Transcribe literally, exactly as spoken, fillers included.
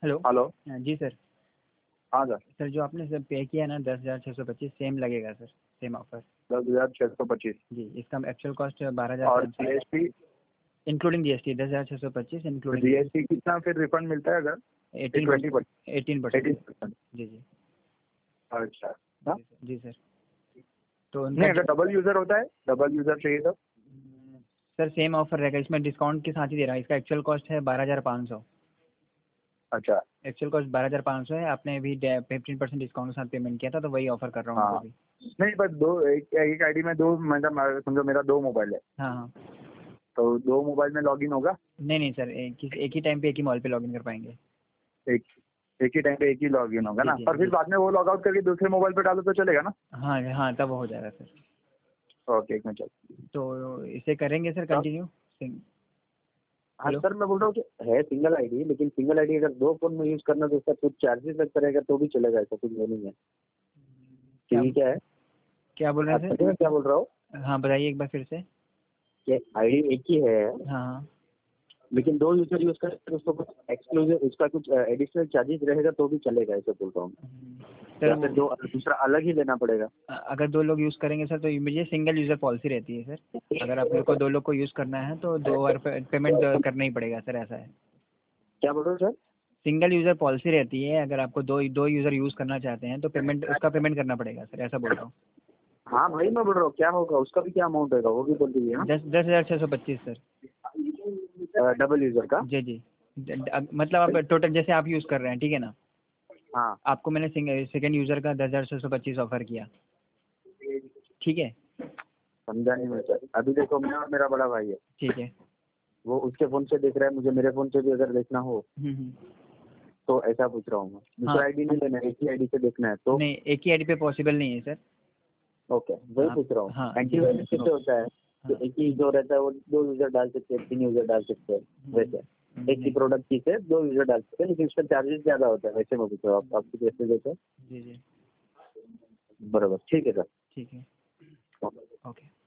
Hello. Hello. हाँ, जी sir. हाँ सर। सर जो आपने सर पे किया ना दस हज़ार छः सौ पच्चीस सेम लगेगा सर, सेम ऑफर। दस हजार छः सौ पच्चीस जी, इसका एक्चुअल कॉस्ट बारह हज़ार और पाँच सौ जीएसटी इंक्लूडिंग जीएसटी। दस हज़ार छः सौ पच्चीस इंक्लूडिंग जीएसटी कितना फिर रिफंड मिलता है अगर eighteen twenty percent eighteen percent eighteen percent? जी जी अच्छा। जी हाँ? सर जी सर। तो नहीं, उनका अगर डबल यूजर होता है, डबल यूजर चाहिए तो सर सेम ऑफर रहेगा, इसमें डिस्काउंट के साथ ही दे रहा है। इसका एक्चुअल कॉस्ट है बारह हज़ार पाँच सौ। अच्छा। एक्चुअल कॉस्ट बारह हज़ार पाँच सौ है, आपने अभी फिफ्टीन परसेंट डिस्काउंट के साथ पेमेंट किया था तो वही ऑफर कर रहा हूँ हाँ, आपको भी। नहीं बस दो एक, एक आईडी में दो, मतलब समझो मेरा दो मोबाइल है हाँ हाँ। तो दो मोबाइल में लॉगिन होगा? नहीं नहीं सर, एक ही एक ही टाइम पे एक ही मॉल पे लॉगिन कर पाएंगे। एक एक ही टाइम पे एक ही लॉगिन होगा जी ना, जी पर फिर जी। बाद में वो लॉग आउट करके दूसरे मोबाइल पे डालो तो चलेगा ना? हाँ हाँ, तब हो जाएगा सर। ओके, एक मिनट चल। तो इसे करेंगे सर हाँ कंटिन्यू। हाँ हेलो। सर, मैं बोल रहा हूँ कि है सिंगल आईडी, लेकिन सिंगल आईडी अगर दो फोन में यूज करना तो उसका कुछ चार्जेस लगता रहेगा तो भी चलेगा, ऐसा कुछ वो नहीं है। क्या ठीक है। क्या बोल रहे आप हैं समझे मैं क्या बोल रहा हूँ? सर? हाँ बताइए एक बार फिर से। कि आईडी एक ही है, हाँ हाँ लेकिन दो यूजर यूज करें तो उसको कुछ एक्सक्लूसिव, उसका कुछ एडिशनल चार्जेस रहेगा तो भी चलेगा, ऐसे बोल रहा हूँ मैं। सर या वो फिर दो दूसरा अलग ही लेना पड़ेगा? अगर दो लोग यूज़ करेंगे सर तो मुझे सिंगल यूज़र पॉलिसी रहती है सर। अगर आप लोग को दो लोग को यूज़ करना है तो दो बार पेमेंट करना ही पड़ेगा सर, ऐसा है। क्या बोल रहे हो सर? सिंगल यूज़र पॉलिसी रहती है, अगर आपको दो दो यूज़र यूज़ करना चाहते हैं तो पेमेंट उसका पेमेंट करना पड़ेगा सर, ऐसा बोल रहा हूँ। हाँ भाई, मैं बोल रहा हूँ क्या होगा, उसका भी क्या अमाउंट होगा वो भी बोल दीजिए ना। दस दस हज़ार छः सौ पच्चीस सर। डबल यूजर का? जी जी। ड- ड- मतलब आप टोटल जैसे आप यूज़ कर रहे हैं, ठीक है ना, हाँ। आपको मैंने सेकेंड यूज़र का दस हज़ार छः सौ पच्चीस ऑफर किया, ठीक है। समझा नहीं मैं सर। अभी देखो, मैं और मेरा बड़ा भाई है, ठीक है। वो उसके फोन से देख रहा है, मुझे मेरे फोन से भी अगर देखना हो हम्म हम्म। तो ऐसा पूछ रहा हूँ मैं। हाँ दूसरा आईडी नहीं लेना है, एक ही आईडी से देखना है तो? नहीं, एक ही आईडी पे पॉसिबल नहीं है सर। ओके, वही हाँ पूछ रहा हूँ। हाँ जी एंटीवायरस कैसे ओके। होता है कि हाँ एक ही जो रहता है वो दो यूजर डाल सकते हैं, तीन यूजर डाल सकते हैं, वैसे हम्म, एक ही नहीं प्रोडक्ट की से दो यूजर डाल सकते हैं, लेकिन उसका चार्जेस ज्यादा होता है, वैसे मैं पूछ रहा हूँ। आप आपको कैसे देते हैं? जी जी बराबर, ठीक है सर। ठीक है। ओके। ओके।